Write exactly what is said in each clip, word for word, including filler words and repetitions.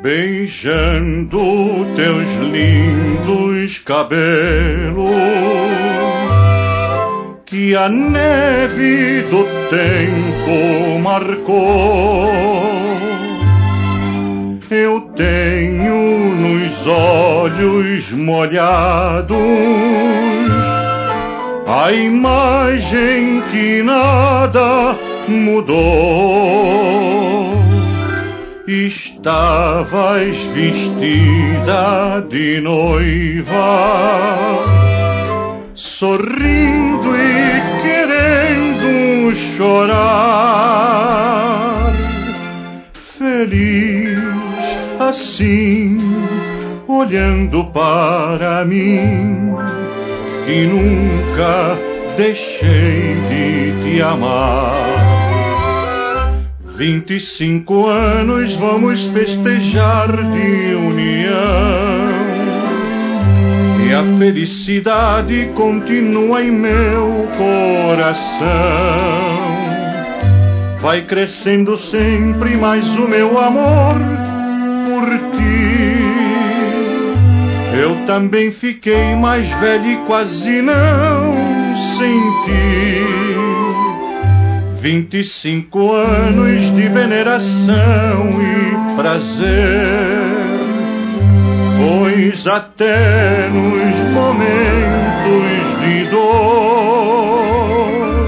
beijando teus lindos cabelos, que a neve do tempo marcou. Eu tenho nos olhos molhados a imagem que nada mudou. Estavas vestida de noiva, sorrindo e querendo chorar, feliz assim, olhando para mim, que nunca deixei de te amar. Vinte e cinco anos vamos festejar de união, e a felicidade continua em meu coração. Vai crescendo sempre mais o meu amor por ti. Eu também fiquei mais velho e quase não senti. Vinte e cinco anos de veneração e prazer, pois até nos momentos de dor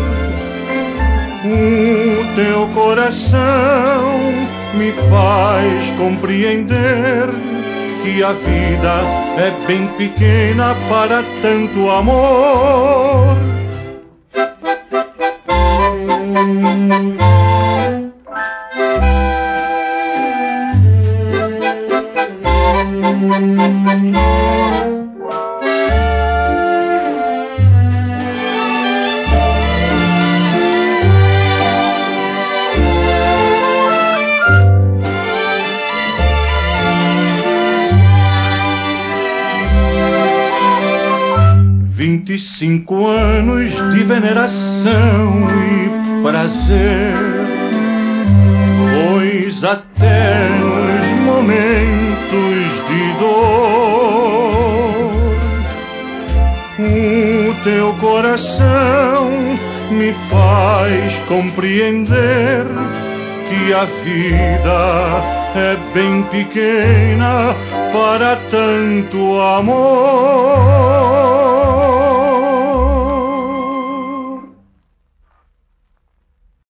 o teu coração me faz compreender que a vida é bem pequena para tanto amor. Vinte e cinco anos de veneração e prazer, pois até nos momentos de dor o teu coração me faz compreender que a vida é bem pequena para tanto amor.